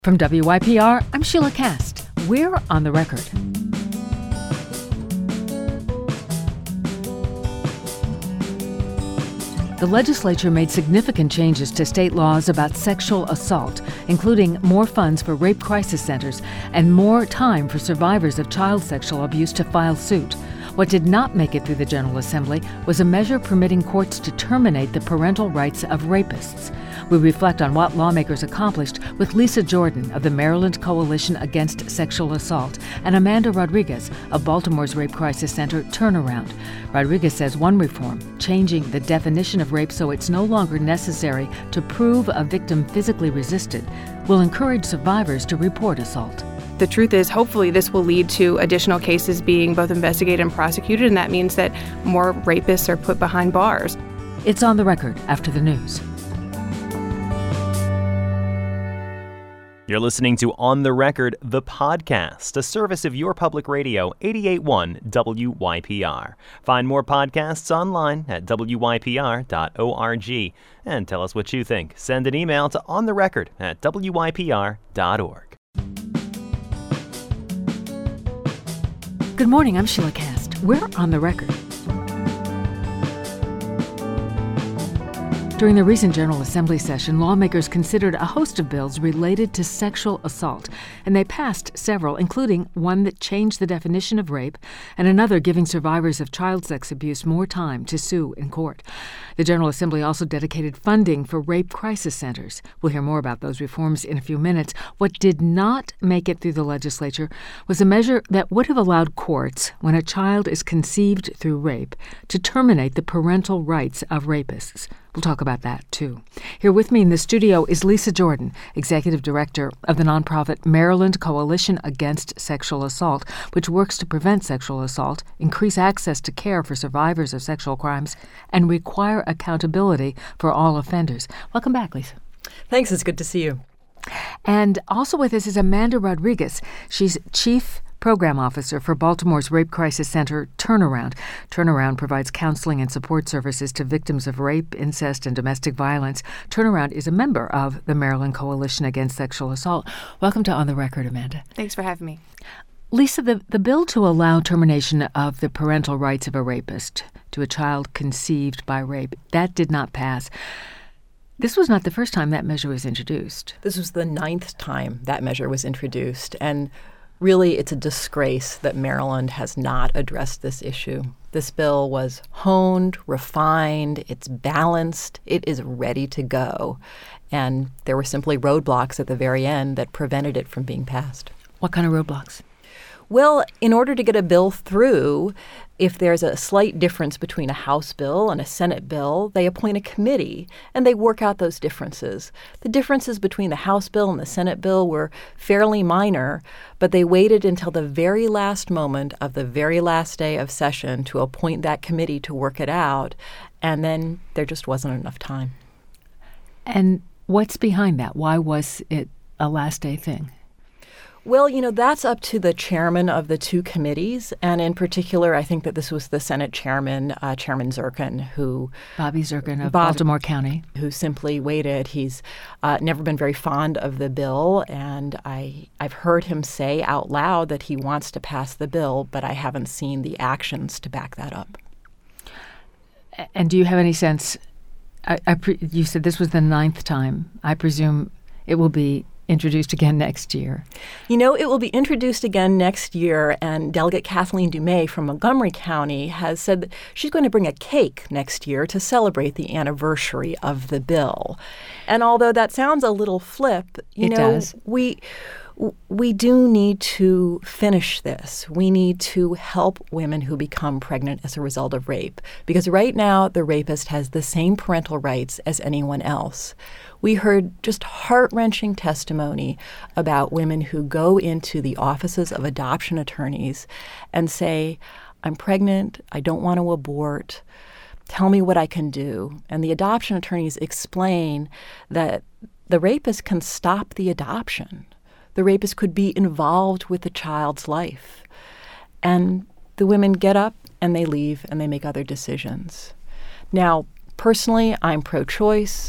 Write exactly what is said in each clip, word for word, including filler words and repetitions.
From W Y P R, I'm Sheila Cast. We're on the record. The legislature made significant changes to state laws about sexual assault, including more funds for rape crisis centers and more time for survivors of child sexual abuse to file suit. What did not make it through the General Assembly was a measure permitting courts to terminate the parental rights of rapists. We reflect on what lawmakers accomplished with Lisa Jordan of the Maryland Coalition Against Sexual Assault and Amanda Rodriguez of Baltimore's Rape Crisis Center Turnaround. Rodriguez says one reform, changing the definition of rape so it's no longer necessary to prove a victim physically resisted, will encourage survivors to report assault. The truth is, hopefully, this will lead to additional cases being both investigated and prosecuted, and that means that more rapists are put behind bars. It's On the Record after the news. You're listening to On the Record, the podcast, a service of your public radio, eighty-eight point one W Y P R. Find more podcasts online at W Y P R dot org. And tell us what you think. Send an email to ontherecord at W Y P R dot org. Good morning, I'm Sheila Cast. We're on the record. During the recent General Assembly session, lawmakers considered a host of bills related to sexual assault, and they passed several, including one that changed the definition of rape and another giving survivors of child sex abuse more time to sue in court. The General Assembly also dedicated funding for rape crisis centers. We'll hear more about those reforms in a few minutes. What did not make it through the legislature was a measure that would have allowed courts, when a child is conceived through rape, to terminate the parental rights of rapists. We'll talk about that, too. Here with me in the studio is Lisa Jordan, Executive Director of the nonprofit Maryland Coalition Against Sexual Assault, which works to prevent sexual assault, increase access to care for survivors of sexual crimes, and require accountability for all offenders. Welcome back, Lisa. Thanks. It's good to see you. And also with us is Amanda Rodriguez. She's Chief Program Officer for Baltimore's Rape Crisis Center Turnaround. Turnaround provides counseling and support services to victims of rape, incest, and domestic violence. Turnaround is a member of the Maryland Coalition Against Sexual Assault. Welcome to On the Record, Amanda. Thanks for having me. Lisa, the, the bill to allow termination of the parental rights of a rapist to a child conceived by rape, that did not pass. This was not the first time that measure was introduced. This was the ninth time that measure was introduced, and really, it's a disgrace that Maryland has not addressed this issue. This bill was honed, refined, it's balanced, it is ready to go. And there were simply roadblocks at the very end that prevented it from being passed. What kind of roadblocks? Well, in order to get a bill through, if there's a slight difference between a House bill and a Senate bill, they appoint a committee and they work out those differences. The differences between the House bill and the Senate bill were fairly minor, but they waited until the very last moment of the very last day of session to appoint that committee to work it out, and then there just wasn't enough time. And what's behind that? Why was it a last day thing? Well, you know, that's up to the chairman of the two committees. And in particular, I think that this was the Senate chairman, uh, Chairman Zirkin, who... Bobby Zirkin of Bob, Baltimore County. Who simply waited. He's uh, never been very fond of the bill. And I, I've heard him say out loud that he wants to pass the bill, but I haven't seen the actions to back that up. And do you have any sense... I, I pre- you said this was the ninth time. I presume it will be introduced again next year. You know, it will be introduced again next year, and Delegate Kathleen Dumais from Montgomery County has said that she's going to bring a cake next year to celebrate the anniversary of the bill. And although that sounds a little flip, you it know, does. we we do need to finish this. We need to help women who become pregnant as a result of rape, because right now the rapist has the same parental rights as anyone else. We heard just heart-wrenching testimony about women who go into the offices of adoption attorneys and say, I'm pregnant, I don't want to abort, tell me what I can do. And the adoption attorneys explain that the rapist can stop the adoption. The rapist could be involved with the child's life. And the women get up and they leave and they make other decisions. Now, personally, I'm pro-choice.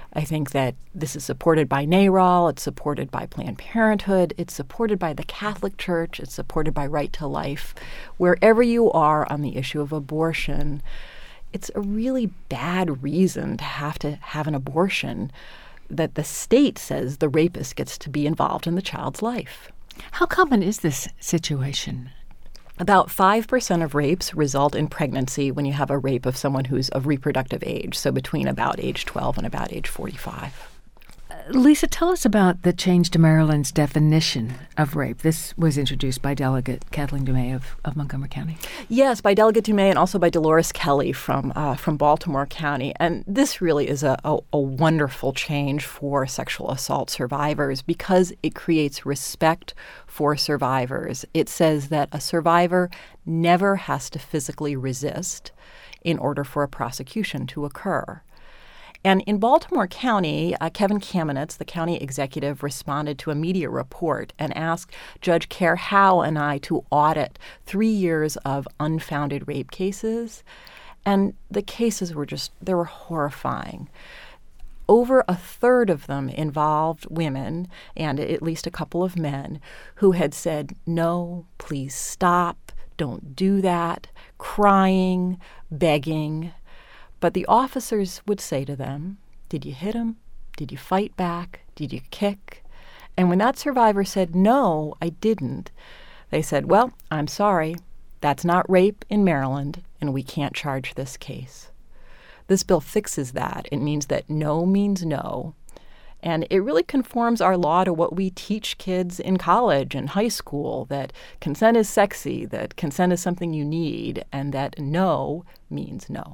I think that this is supported by NARAL, it's supported by Planned Parenthood, it's supported by the Catholic Church, it's supported by Right to Life. Wherever you are on the issue of abortion, it's a really bad reason to have to have an abortion that the state says the rapist gets to be involved in the child's life. How common is this situation? About five percent of rapes result in pregnancy when you have a rape of someone who's of reproductive age, so between about age twelve and about age forty-five. Lisa, tell us about the change to Maryland's definition of rape. This was introduced by Delegate Kathleen Dumais of, of Montgomery County. Yes, by Delegate Dumais and also by Dolores Kelly from uh, from Baltimore County. And this really is a, a, a wonderful change for sexual assault survivors because it creates respect for survivors. It says that a survivor never has to physically resist in order for a prosecution to occur. And in Baltimore County, uh, Kevin Kamenetz, the county executive, responded to a media report and asked Judge Kerr Howe and I to audit three years of unfounded rape cases. And the cases were just, they were horrifying. Over a third of them involved women, and at least a couple of men, who had said, no, please stop, don't do that, crying, begging. But the officers would say to them, did you hit him? Did you fight back? Did you kick? And when that survivor said, no, I didn't, they said, well, I'm sorry. That's not rape in Maryland, and we can't charge this case. This bill fixes that. It means that no means no. And it really conforms our law to what we teach kids in college and high school, that consent is sexy, that consent is something you need, and that no means no.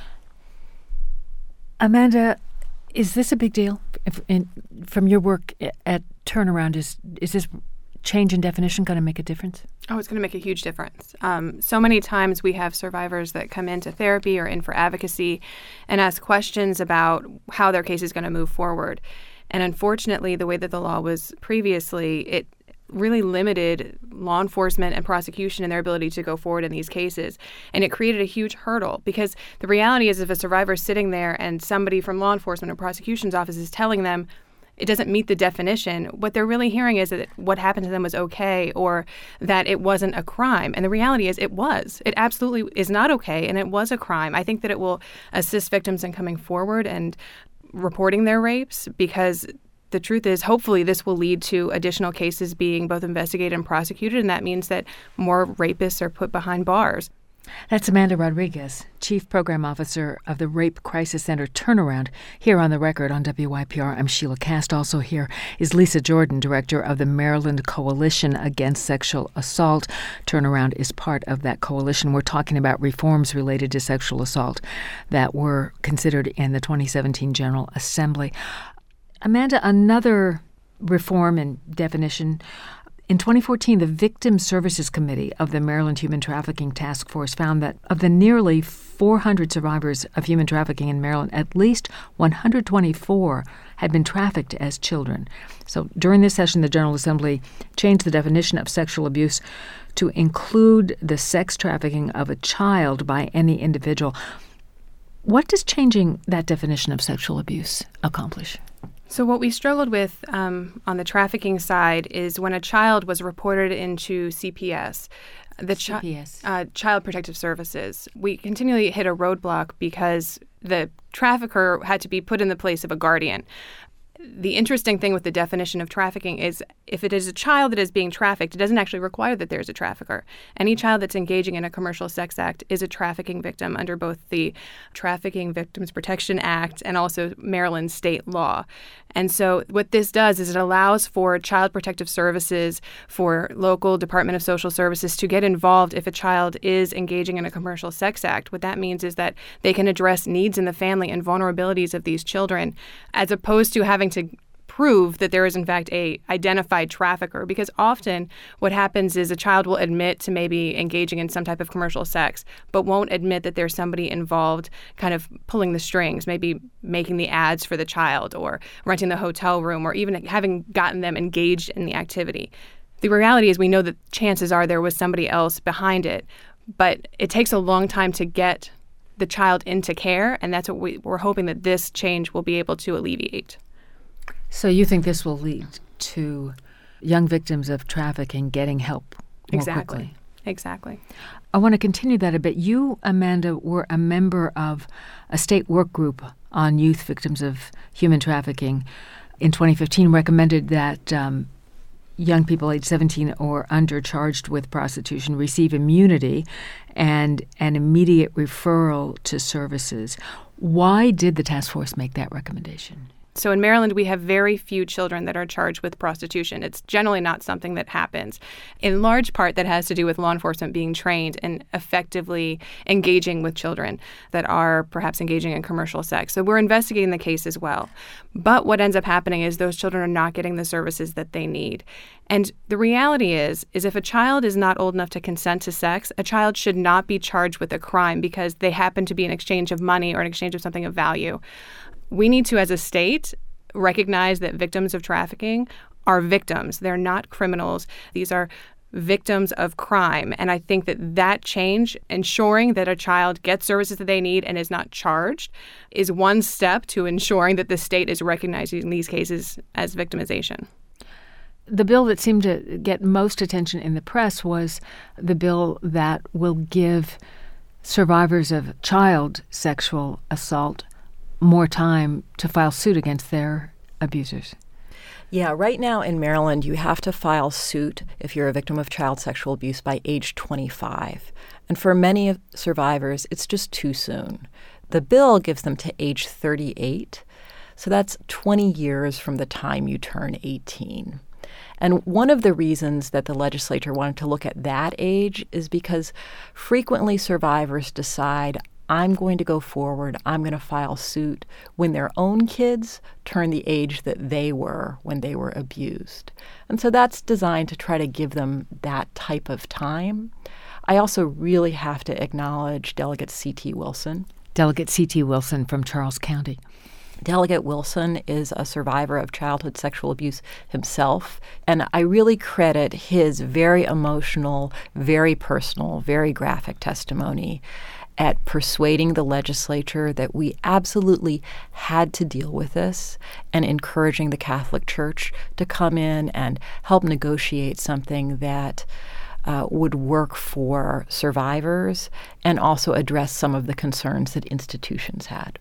Amanda, is this a big deal? If, in, from your work at Turnaround, is is this change in definition going to make a difference? Oh, it's going to make a huge difference. Um, so many times we have survivors that come into therapy or in for advocacy and ask questions about how their case is going to move forward. And unfortunately, the way that the law was previously, it really limited law enforcement and prosecution in their ability to go forward in these cases. And it created a huge hurdle because the reality is if a survivor is sitting there and somebody from law enforcement or prosecution's office is telling them it doesn't meet the definition, what they're really hearing is that what happened to them was okay or that it wasn't a crime. And the reality is it was. It absolutely is not okay, and it was a crime. I think that it will assist victims in coming forward and reporting their rapes because the truth is, hopefully, this will lead to additional cases being both investigated and prosecuted, and that means that more rapists are put behind bars. That's Amanda Rodriguez, Chief Program Officer of the Rape Crisis Center Turnaround, here on The Record on W Y P R. I'm Sheila Cast. Also here is Lisa Jordan, Director of the Maryland Coalition Against Sexual Assault. Turnaround is part of that coalition. We're talking about reforms related to sexual assault that were considered in the twenty seventeen General Assembly. Amanda, another reform and definition. In twenty fourteen, the Victim Services Committee of the Maryland Human Trafficking Task Force found that of the nearly four hundred survivors of human trafficking in Maryland, at least one hundred twenty-four had been trafficked as children. So during this session, the General Assembly changed the definition of sexual abuse to include the sex trafficking of a child by any individual. What does changing that definition of sexual abuse accomplish? So what we struggled with um, on the trafficking side is when a child was reported into C P S, the chi- C P S. Uh, Child Protective Services, we continually hit a roadblock because the trafficker had to be put in the place of a guardian. The interesting thing with the definition of trafficking is if it is a child that is being trafficked, it doesn't actually require that there's a trafficker. Any child that's engaging in a commercial sex act is a trafficking victim under both the Trafficking Victims Protection Act and also Maryland state law. And so what this does is it allows for Child Protective Services, for local Department of Social Services to get involved if a child is engaging in a commercial sex act. What that means is that they can address needs in the family and vulnerabilities of these children, as opposed to having to prove that there is in fact a identified trafficker, because often what happens is a child will admit to maybe engaging in some type of commercial sex but won't admit that there's somebody involved kind of pulling the strings, maybe making the ads for the child or renting the hotel room or even having gotten them engaged in the activity. The reality is we know that chances are there was somebody else behind it, but it takes a long time to get the child into care, and that's what we, we're hoping that this change will be able to alleviate. So you think this will lead to young victims of trafficking getting help more Exactly. quickly? Exactly. I want to continue that a bit. You, Amanda, were a member of a state work group on youth victims of human trafficking. In twenty fifteen, recommended that um, young people aged seventeen or under charged with prostitution receive immunity and an immediate referral to services. Why did the task force make that recommendation? So in Maryland, we have very few children that are charged with prostitution. It's generally not something that happens. In large part, that has to do with law enforcement being trained and effectively engaging with children that are perhaps engaging in commercial sex. So we're investigating the case as well. But what ends up happening is those children are not getting the services that they need. And the reality is, is if a child is not old enough to consent to sex, a child should not be charged with a crime because they happen to be in exchange of money or in exchange of something of value. We need to, as a state, recognize that victims of trafficking are victims. They're not criminals. These are victims of crime. And I think that that change, ensuring that a child gets services that they need and is not charged, is one step to ensuring that the state is recognizing these cases as victimization. The bill that seemed to get most attention in the press was the bill that will give survivors of child sexual assault more time to file suit against their abusers. Yeah, right now in Maryland, you have to file suit if you're a victim of child sexual abuse by age twenty-five. And for many of survivors, it's just too soon. The bill gives them to age thirty-eight, so that's twenty years from the time you turn eighteen. And one of the reasons that the legislature wanted to look at that age is because frequently survivors decide, I'm going to go forward, I'm going to file suit when their own kids turn the age that they were when they were abused. And so that's designed to try to give them that type of time. I also really have to acknowledge Delegate C T Wilson. Delegate C T Wilson from Charles County. Delegate Wilson is a survivor of childhood sexual abuse himself, and I really credit his very emotional, very personal, very graphic testimony at persuading the legislature that we absolutely had to deal with this and encouraging the Catholic Church to come in and help negotiate something that uh, would work for survivors and also address some of the concerns that institutions had.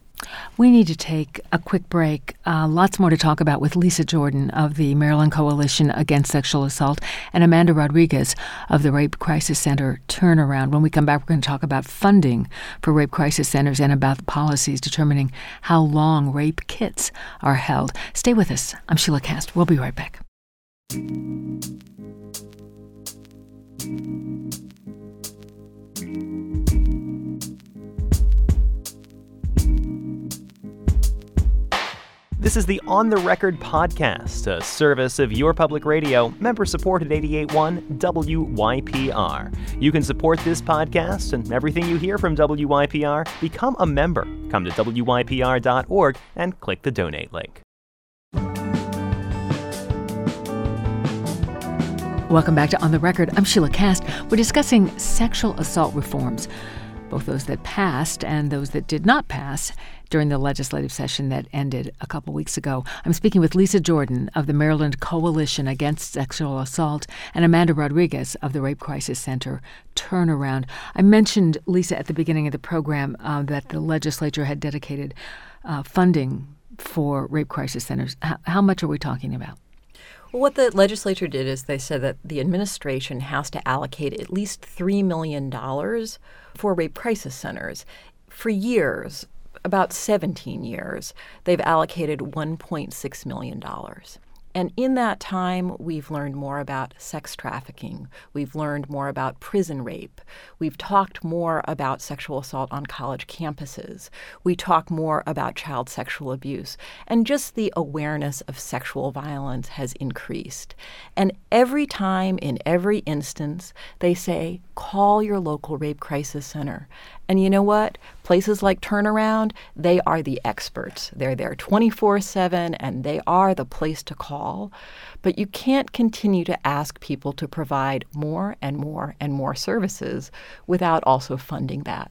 We need to take a quick break. Uh, lots more to talk about with Lisa Jordan of the Maryland Coalition Against Sexual Assault and Amanda Rodriguez of the Rape Crisis Center Turnaround. When we come back, we're going to talk about funding for rape crisis centers and about the policies determining how long rape kits are held. Stay with us. I'm Sheila Cast. We'll be right back. This is the On the Record podcast, a service of your public radio, member-supported eighty-eight point one W Y P R. You can support this podcast and everything you hear from W Y P R. Become a member. Come to W Y P R dot org and click the donate link. Welcome back to On the Record. I'm Sheila Cast. We're discussing sexual assault reforms, both those that passed and those that did not pass during the legislative session that ended a couple weeks ago. I'm speaking with Lisa Jordan of the Maryland Coalition Against Sexual Assault and Amanda Rodriguez of the Rape Crisis Center Turnaround. I mentioned, Lisa, at the beginning of the program uh, that the legislature had dedicated uh, funding for rape crisis centers. H- how much are we talking about? Well, what the legislature did is they said that the administration has to allocate at least three million dollars for rape crisis centers. For years, about seventeen years, they've allocated one point six million dollars. And in that time, we've learned more about sex trafficking. We've learned more about prison rape. We've talked more about sexual assault on college campuses. We talk more about child sexual abuse. And just the awareness of sexual violence has increased. And every time, in every instance, they say, call your local rape crisis center. And you know what? Places like Turnaround, they are the experts. They're there twenty-four seven, and they are the place to call. But you can't continue to ask people to provide more and more and more services without also funding that.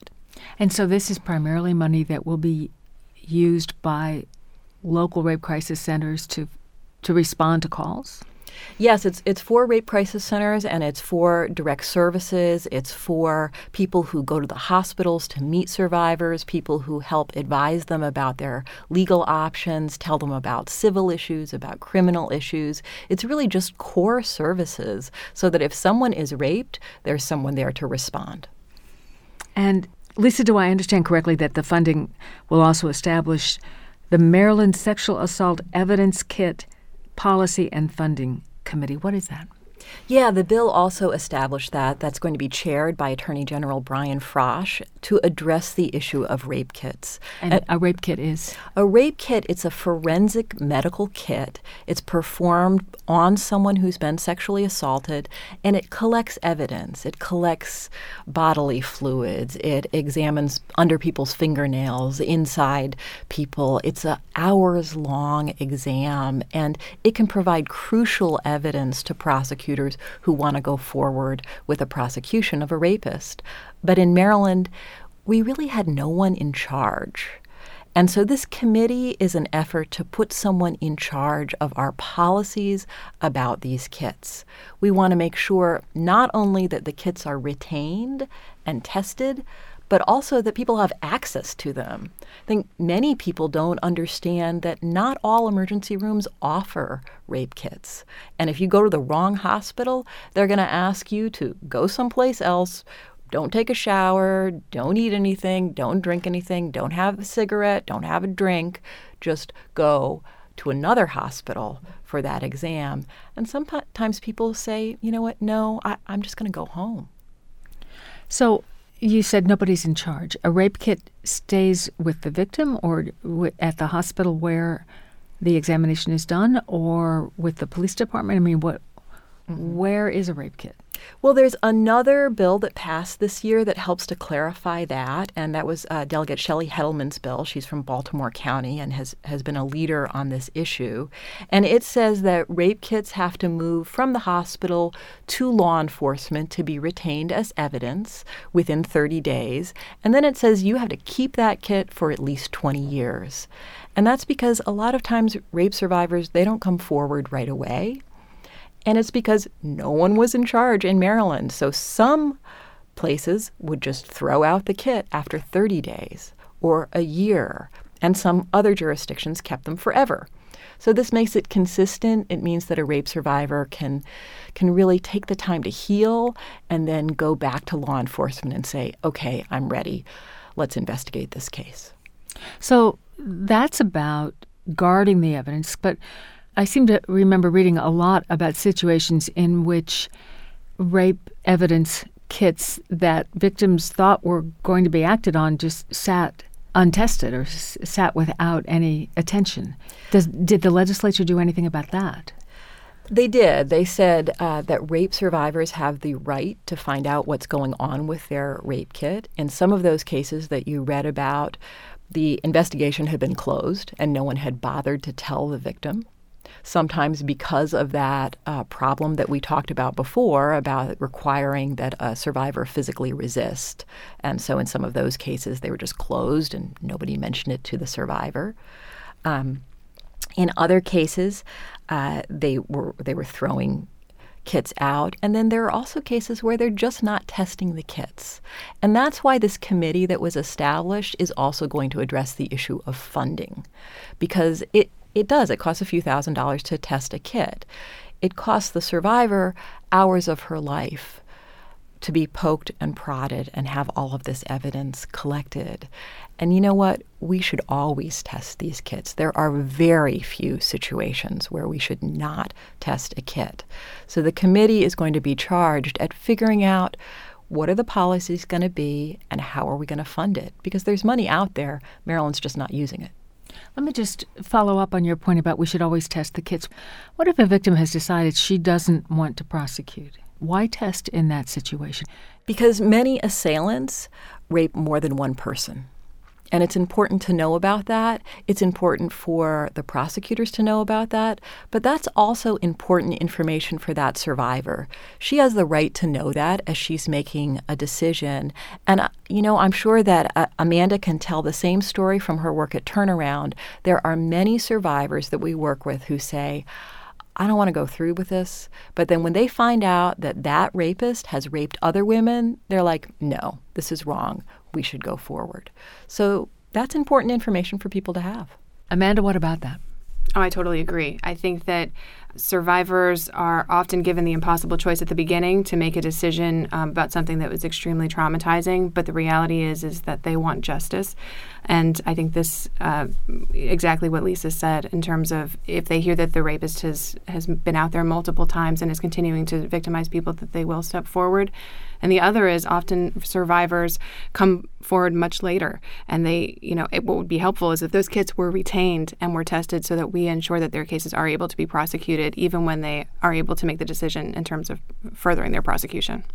And so this is primarily money that will be used by local rape crisis centers to to respond to calls? Yes, it's it's for rape crisis centers, and it's for direct services. It's for people who go to the hospitals to meet survivors, people who help advise them about their legal options, tell them about civil issues, about criminal issues. It's really just core services so that if someone is raped, there's someone there to respond. And Lisa, do I understand correctly that the funding will also establish the Maryland Sexual Assault Evidence Kit Policy and Funding Committee? What is that? Yeah, the bill also established that. That's going to be chaired by Attorney General Brian Frosh to address the issue of rape kits. And uh, a rape kit is? A rape kit, it's a forensic medical kit. It's performed on someone who's been sexually assaulted, and it collects evidence. It collects bodily fluids. It examines under people's fingernails, inside people. It's an hours-long exam, and it can provide crucial evidence to prosecutors who want to go forward with a prosecution of a rapist. But in Maryland, we really had no one in charge. And so this committee is an effort to put someone in charge of our policies about these kits. We want to make sure not only that the kits are retained and tested, but also that people have access to them. I think many people don't understand that not all emergency rooms offer rape kits. And if you go to the wrong hospital, they're going to ask you to go someplace else. Don't take a shower, don't eat anything, don't drink anything, don't have a cigarette, don't have a drink. Just go to another hospital for that exam. And sometimes people say, you know what, no, I, I'm just going to go home. So you said nobody's in charge. A rape kit stays with the victim or w- at the hospital where the examination is done, or with the police department? I mean, what? Mm-hmm. Where is a rape kit? Well, there's another bill that passed this year that helps to clarify that, and that was uh, Delegate Shelley Heddleman's bill. She's from Baltimore County and has, has been a leader on this issue. And it says that rape kits have to move from the hospital to law enforcement to be retained as evidence within thirty days. And then it says you have to keep that kit for at least twenty years. And that's because a lot of times rape survivors, they don't come forward right away. And it's because no one was in charge in Maryland. So some places would just throw out the kit after thirty days or a year, and some other jurisdictions kept them forever. So this makes it consistent. It means that a rape survivor can can really take the time to heal and then go back to law enforcement and say, okay, I'm ready. Let's investigate this case. So that's about guarding the evidence, but I seem to remember reading a lot about situations in which rape evidence kits that victims thought were going to be acted on just sat untested or s- sat without any attention. Does, did the legislature do anything about that? They did. They said uh, that rape survivors have the right to find out what's going on with their rape kit. In some of those cases that you read about, the investigation had been closed and no one had bothered to tell the victim. Sometimes because of that uh, problem that we talked about before, about requiring that a survivor physically resist. And so in some of those cases, they were just closed and nobody mentioned it to the survivor. Um, in other cases, uh, they were they were throwing kits out. And then there are also cases where they're just not testing the kits. And that's why this committee that was established is also going to address the issue of funding, because it It does. It costs a few thousand dollars to test a kit. It costs the survivor hours of her life to be poked and prodded and have all of this evidence collected. And you know what? We should always test these kits. There are very few situations where we should not test a kit. So the committee is going to be charged at figuring out what are the policies going to be and how are we going to fund it? Because there's money out there. Maryland's just not using it. Let me just follow up on your point about we should always test the kits. What if a victim has decided she doesn't want to prosecute? Why test in that situation? Because many assailants rape more than one person. And it's important to know about that. It's important for the prosecutors to know about that. But that's also important information for that survivor. She has the right to know that as she's making a decision. And, uh, you know, I'm sure that uh, Amanda can tell the same story from her work at Turnaround. There are many survivors that we work with who say, I don't want to go through with this. But then when they find out that that rapist has raped other women, they're like, no, this is wrong. We should go forward. So that's important information for people to have. Amanda, what about that? Oh, I totally agree. I think that survivors are often given the impossible choice at the beginning to make a decision um, about something that was extremely traumatizing. But the reality is, is that they want justice. And I think this, uh, exactly what Lisa said, in terms of if they hear that the rapist has, has been out there multiple times and is continuing to victimize people, that they will step forward. And the other is often survivors come forward much later. And they, you know, it, what would be helpful is if those kids were retained and were tested so that we ensure that their cases are able to be prosecuted, even when they are able to make the decision in terms of furthering their prosecution.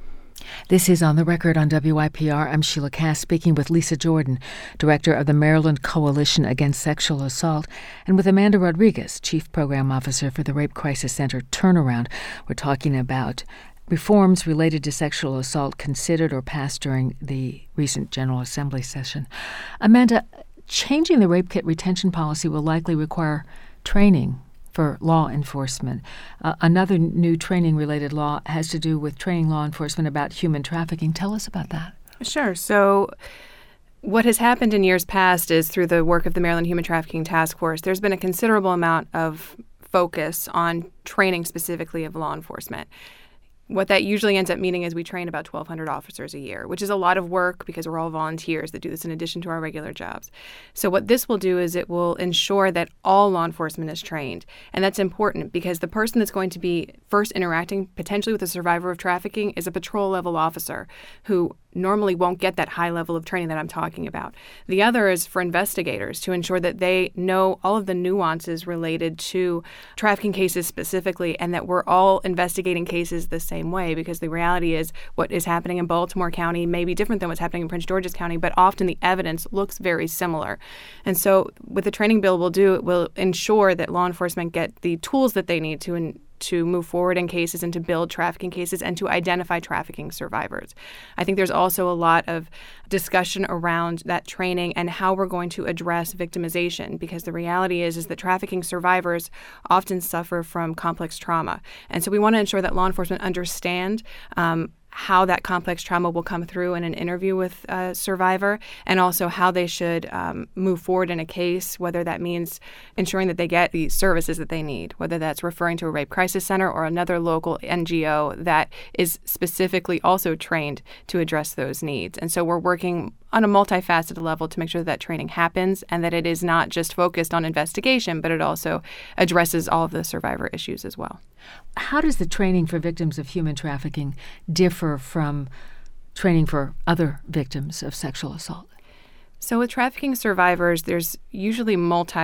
This is On the Record on W I P R. I'm Sheila Cass, speaking with Lisa Jordan, director of the Maryland Coalition Against Sexual Assault, and with Amanda Rodriguez, chief program officer for the Rape Crisis Center Turnaround. We're talking about reforms related to sexual assault considered or passed during the recent General Assembly session. Amanda, changing the rape kit retention policy will likely require training for law enforcement. Uh, another new training-related law has to do with training law enforcement about human trafficking. Tell us about that. Sure. So what has happened in years past is through the work of the Maryland Human Trafficking Task Force, there's been a considerable amount of focus on training specifically of law enforcement. What that usually ends up meaning is we train about twelve hundred officers a year, which is a lot of work because we're all volunteers that do this in addition to our regular jobs. So what this will do is it will ensure that all law enforcement is trained. And that's important because the person that's going to be first interacting potentially with a survivor of trafficking is a patrol level officer who normally won't get that high level of training that I'm talking about. The other is for investigators to ensure that they know all of the nuances related to trafficking cases specifically and that we're all investigating cases the same way, because the reality is what is happening in Baltimore County may be different than what's happening in Prince George's County, but often the evidence looks very similar. And so what the training bill will do, it will ensure that law enforcement get the tools that they need to in, to move forward in cases and to build trafficking cases and to identify trafficking survivors. I think there's also a lot of discussion around that training and how we're going to address victimization, because the reality is is that trafficking survivors often suffer from complex trauma. And so we want to ensure that law enforcement understand um, how that complex trauma will come through in an interview with a survivor, and also how they should um, move forward in a case, whether that means ensuring that they get the services that they need, whether that's referring to a rape crisis center or another local N G O that is specifically also trained to address those needs. And so we're working on a multifaceted level to make sure that, that training happens and that it is not just focused on investigation, but it also addresses all of the survivor issues as well. How does the training for victims of human trafficking differ from training for other victims of sexual assault? So with trafficking survivors, there's usually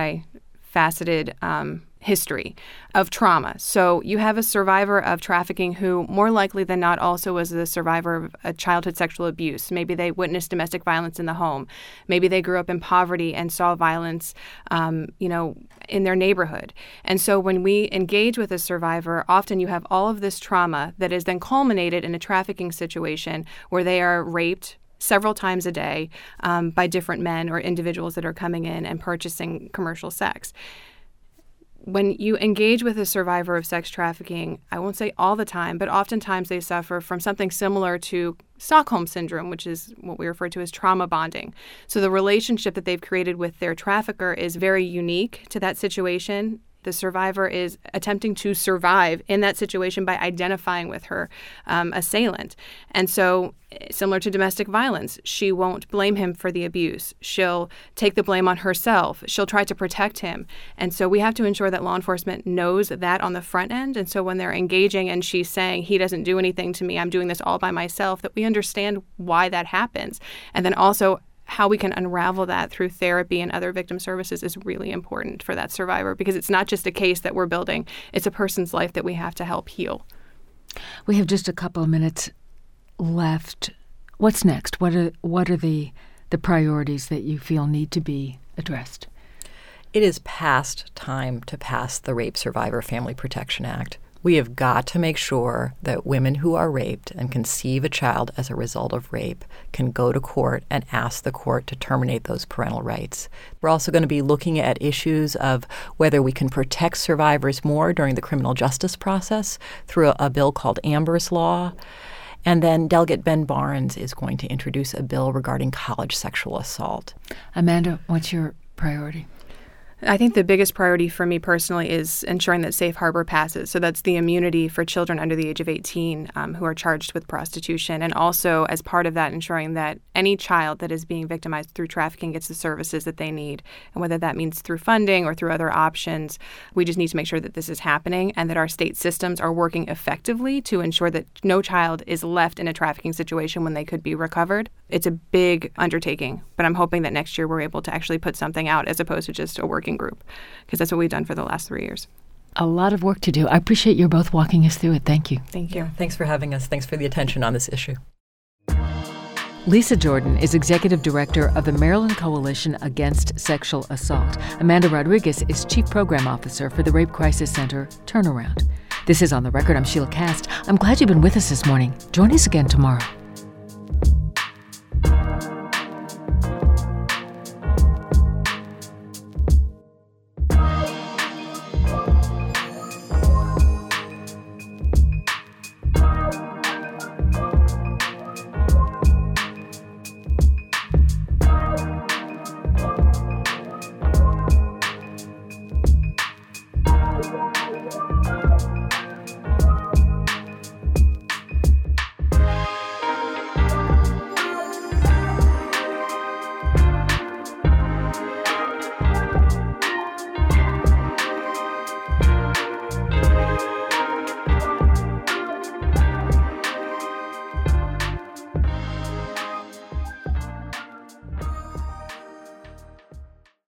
multifaceted um, history of trauma. So you have a survivor of trafficking who more likely than not also was the survivor of a childhood sexual abuse. Maybe they witnessed domestic violence in the home. Maybe they grew up in poverty and saw violence, um, you know, in their neighborhood. And so when we engage with a survivor, often you have all of this trauma that is then culminated in a trafficking situation where they are raped several times a day um, by different men or individuals that are coming in and purchasing commercial sex. When you engage with a survivor of sex trafficking, I won't say all the time, but oftentimes they suffer from something similar to Stockholm Syndrome, which is what we refer to as trauma bonding. So the relationship that they've created with their trafficker is very unique to that situation. The survivor is attempting to survive in that situation by identifying with her um, assailant. And so, similar to domestic violence, she won't blame him for the abuse. She'll take the blame on herself. She'll try to protect him. And so we have to ensure that law enforcement knows that on the front end. And so when they're engaging and she's saying, he doesn't do anything to me, I'm doing this all by myself, that we understand why that happens. And then also how we can unravel that through therapy and other victim services is really important for that survivor, because it's not just a case that we're building, it's a person's life that we have to help heal. We have just a couple of minutes left. What's next? What are what are the the priorities that you feel need to be addressed? It is past time to pass the Rape Survivor Family Protection Act. We have got to make sure that women who are raped and conceive a child as a result of rape can go to court and ask the court to terminate those parental rights. We're also going to be looking at issues of whether we can protect survivors more during the criminal justice process through a, a bill called Amber's Law. And then Delegate Ben Barnes is going to introduce a bill regarding college sexual assault. Amanda, what's your priority? I think the biggest priority for me personally is ensuring that Safe Harbor passes. So that's the immunity for children under the age of eighteen um, who are charged with prostitution. And also, as part of that, ensuring that any child that is being victimized through trafficking gets the services that they need. And whether that means through funding or through other options, we just need to make sure that this is happening and that our state systems are working effectively to ensure that no child is left in a trafficking situation when they could be recovered. It's a big undertaking, but I'm hoping that next year we're able to actually put something out as opposed to just a working group, because that's what we've done for the last three years. A lot of work to do. I appreciate you both walking us through it. Thank you. Thank you. Yeah, thanks for having us. Thanks for the attention on this issue. Lisa Jordan is Executive Director of the Maryland Coalition Against Sexual Assault. Amanda Rodriguez is Chief Program Officer for the Rape Crisis Center Turnaround. This is On the Record. I'm Sheila Kast. I'm glad you've been with us this morning. Join us again tomorrow.